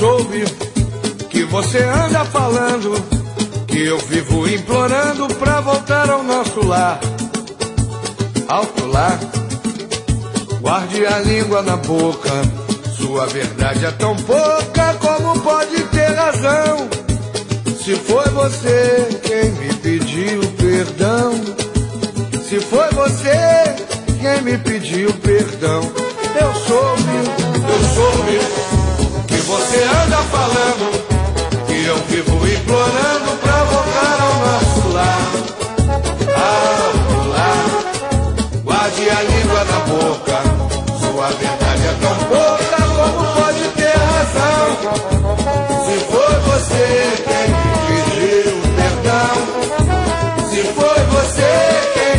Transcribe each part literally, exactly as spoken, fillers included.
soube que você anda falando, que eu vivo implorando pra voltar ao nosso lar. Alto lá, guarde a língua na boca, sua verdade é tão pouca, como pode ter razão? Se foi você quem me pediu perdão, se foi você quem me pediu perdão, eu soube, eu soube que você anda falando, que eu vivo implorando pra voltar ao nosso lar. Alto lá, guarde a língua na boca, sua verdade é tão pouca, como pode ter razão? Se foi você quem me pediu perdão, se foi você quem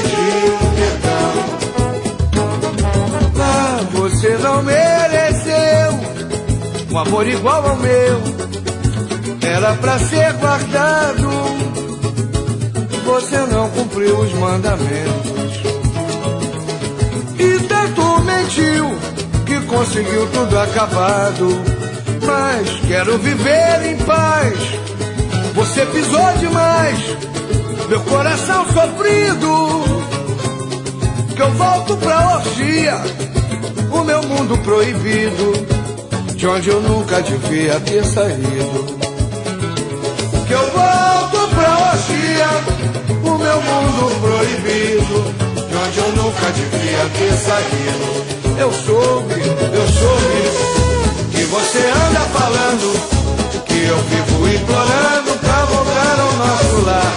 me pediu perdão. Ah, você não mereceu um amor igual ao meu, era pra ser guardado, você não cumpriu os mandamentos. E tanto mentiu que conseguiu tudo acabado. Mas quero viver em paz, você pisou demais meu coração sofrido, que eu volto pra orgia, o meu mundo proibido, de onde eu nunca devia ter saído. Que eu volto pra orgia, o meu mundo proibido, de onde eu nunca devia ter saído. Eu soube, eu soube que você anda falando, que eu vivo implorando pra voltar ao nosso lar.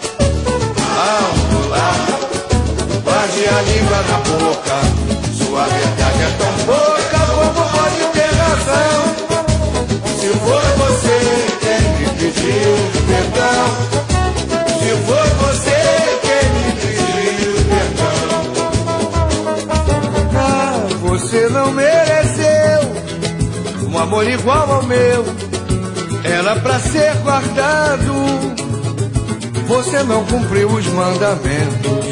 Alto lá, guarde a língua na boca, sua verdade é tão pouca, como pode ter razão? Se foi você quem me pediu perdão, se foi você quem me pediu perdão. Ah, você não mereceu um amor igual ao meu, era pra ser guardado, você não cumpriu os mandamentos.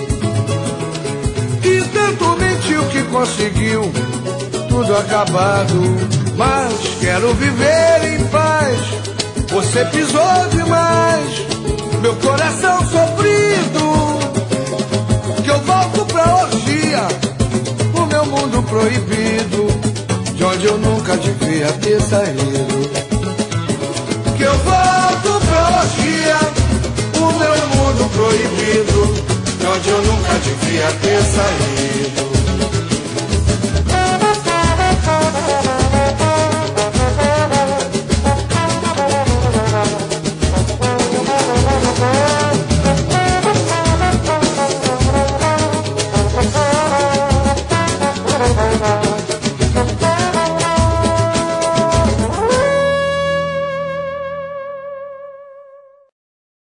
E tanto mentiu que conseguiu tudo acabado. Mas quero viver em paz, você pisou demais meu coração sofrido, que eu volto pra orgia, o meu mundo proibido, de onde eu nunca devia ter saído. Que eu volto pra orgia, o meu mundo proibido, de onde eu nunca devia ter saído.